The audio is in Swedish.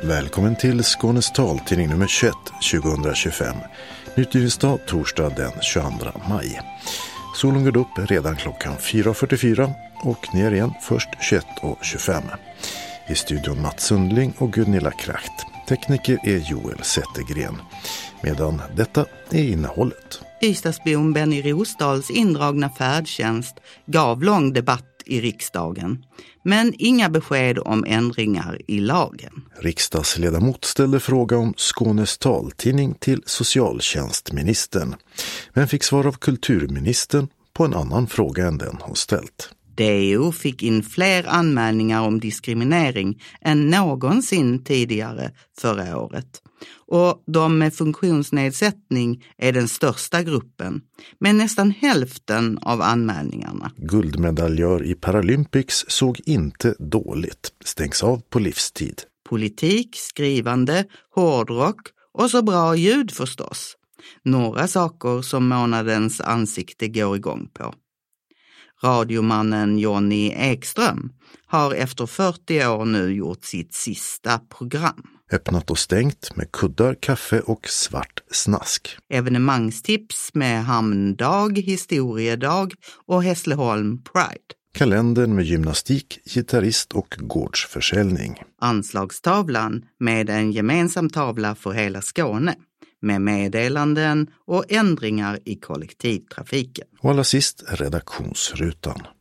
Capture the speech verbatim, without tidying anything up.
Välkommen till Skånes taltidning nummer tjugoett tjugohundratjugofem. Nyutgivningsdag torsdag den tjugoandra maj. Solen går upp redan klockan fyra fyrtiofyra och ner igen först tjugoett och tjugofem. I studion Mats Sundling och Gunilla Kracht. Tekniker är Joel Zettergren. Medan detta är innehållet. Ystadsbon Benny Rosdals indragna färdtjänst gav lång debatt i riksdagen, men inga besked om ändringar i lagen. Riksdagsledamot ställde fråga om Skånes taltidning till socialtjänstministern, men fick svar av kulturministern på en annan fråga än den hon ställt. D O fick in fler anmälningar om diskriminering än någonsin tidigare förra året. Och de med funktionsnedsättning är den största gruppen, med nästan hälften av anmälningarna. Guldmedaljör i Paralympics såg inte dåligt, stängs av på livstid. Politik, skrivande, hårdrock och så bra ljud förstås. Några saker som månadens ansikte går igång på. Radiomannen Johnny Ekström har efter fyrtio år nu gjort sitt sista program. Öppnat och stängt med kuddar, kaffe och svart snask. Evenemangstips med Hamndag, Historiedag och Hässleholm Pride. Kalendern med gymnastik, gitarrist och gårdsförsäljning. Anslagstavlan med en gemensam tavla för hela Skåne. Med meddelanden och ändringar i kollektivtrafiken. Och allra sist redaktionsrutan.